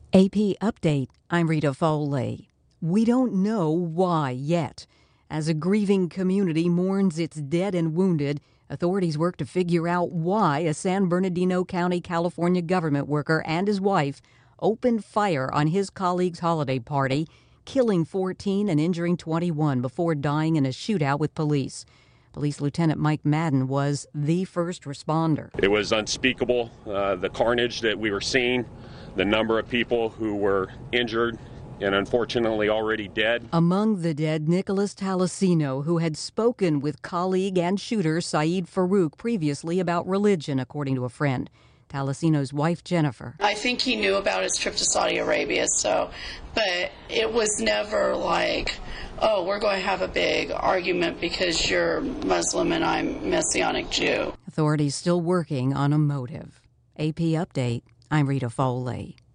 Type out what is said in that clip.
AP Update, I'm Rita Foley. We don't know why yet. As a grieving community mourns its dead and wounded, authorities work to figure out why a San Bernardino County, California government worker and his wife opened fire on his colleague's holiday party, killing 14 and injuring 21 before dying in a shootout with police. Police Lieutenant Mike Madden was the first responder. It was unspeakable, the carnage that we were seeing, the number of people who were injured and unfortunately already dead. Among the dead, Nicholas Talasino, who had spoken with colleague and shooter Saeed Farouk previously about religion, according to a friend. Talasino's wife, Jennifer. I think he knew about his trip to Saudi Arabia, but it was never like, oh, we're going to have a big argument because you're Muslim and I'm Messianic Jew. Authorities still working on a motive. AP Update, I'm Rita Foley.